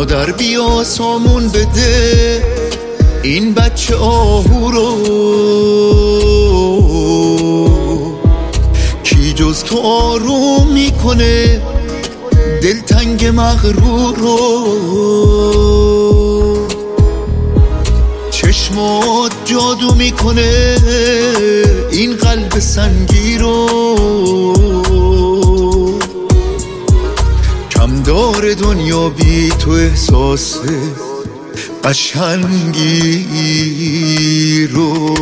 مادر بیا سامون بده این بچه آهو رو، کی جز تو آروم میکنه دلتنگ مغرور رو. چشمات جادو میکنه این قلب سنگی رو، کم داره دنیا بی تو احساس قشنگی رو.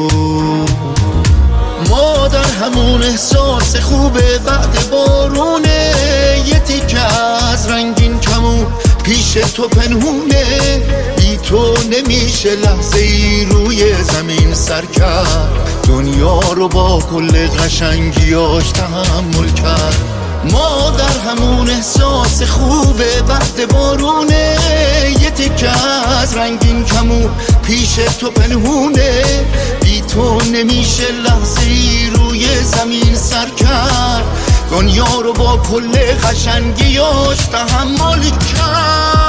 مادر همون احساس خوبه بعد بارونه، یه تیکه از رنگین کمون پیش تو پنهونه، بی تو نمیشه لحظه ای روی زمین سر کرد، دنیا رو با کل قشنگیاش تحمل کرد. مادر همون احساس خوبه بعد بارونه، یه تیکه از رنگین کمون پیش تو پنهونه، بی تو نمیشه لحظه ای روی زمین سر کرد، دنیا رو با کل قشنگیاش تحمل کرد.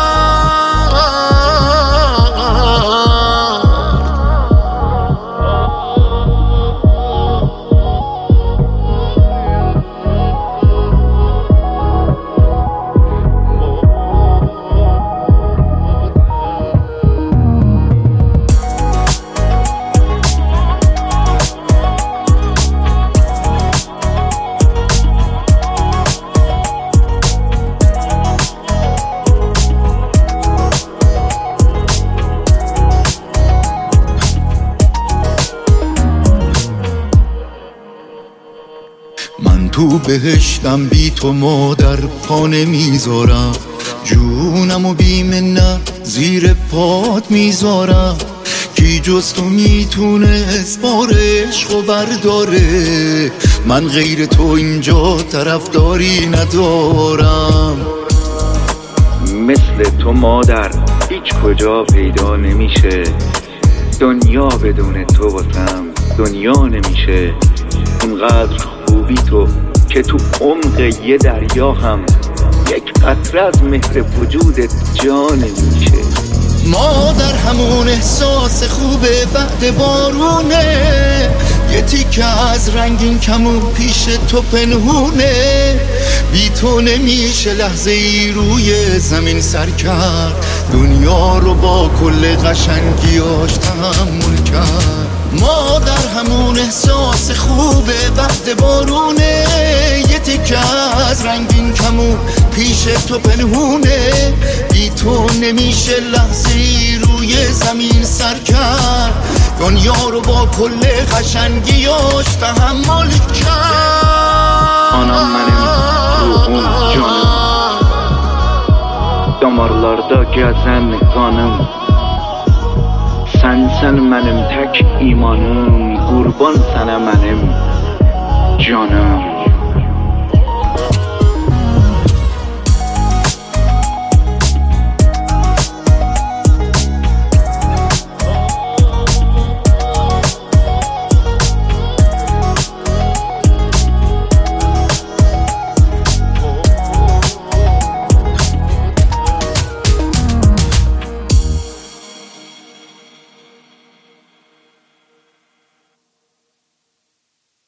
من تو بهشتم بی تو مادر پا نمیذارم، جونمو بی منت زیر پات میذارم، کی جز تو میتونه اسبار عشقو برداره، من غیر تو اینجا طرفداری ندارم. مثل تو مادر هیچ کجا پیدا نمیشه، دنیا بدون تو واسم دنیا نمیشه، اونقدر خوبی تو که تو عمق یه دریا هم یک قطره از مهر وجودت جا نمیشه. مادر همون احساس خوبه بعد بارونه، یه تیکه از رنگین کمون پیش تو پنهونه، بی تو نمیشه لحظه ای روی زمین سر کرد، دنیا رو با کل قشنگیاش تحمل کرد. مادر همون احساس خوبه بعد بارونه، یه تیکه از رنگین کمون پیش تو پنهونه، بی تو نمیشه لحظه ای روی زمین سر کرد، دنیا رو با کل قشنگیاش تحمل کرد. Anam mənim, ruhum, canım, damarlarda gəzən qanım, sənsən mənim tək imanım, qurban sənə mənim canım.